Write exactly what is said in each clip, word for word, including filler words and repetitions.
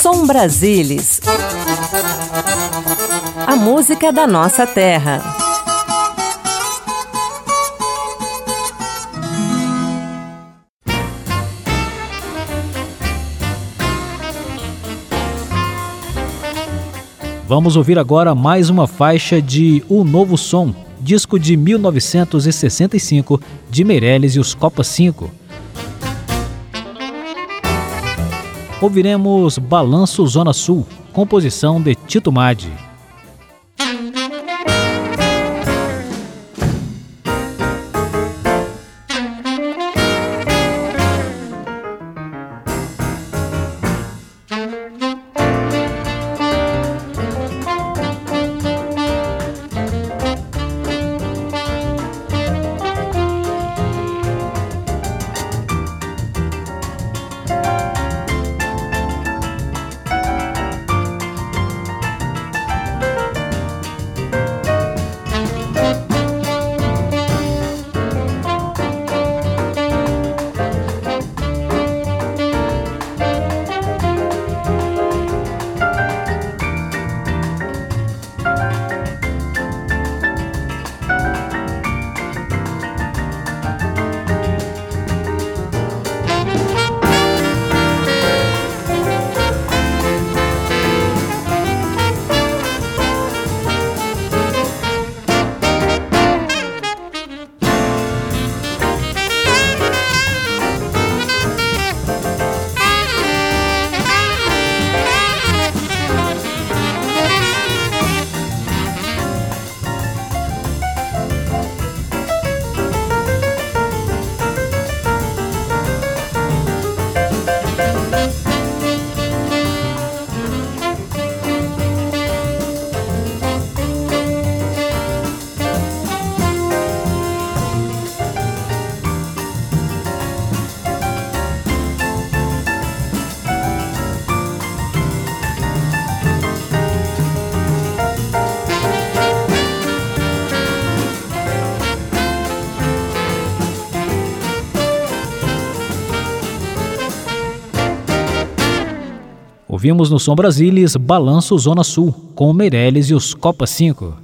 Som Brasilis, a música da nossa terra. Vamos ouvir agora mais uma faixa de O Novo Som, disco de mil novecentos e sessenta e cinco, de Meirelles e os Copa cinco. Ouviremos Balanço Zona Sul, composição de Tito Maddi. Ouvimos no Som Brasilis Balanço Zona Sul, com Meirelles e os Copa cinco.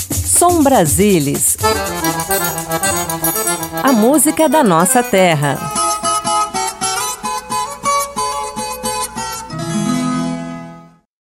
Som Brasilis, a música da nossa terra.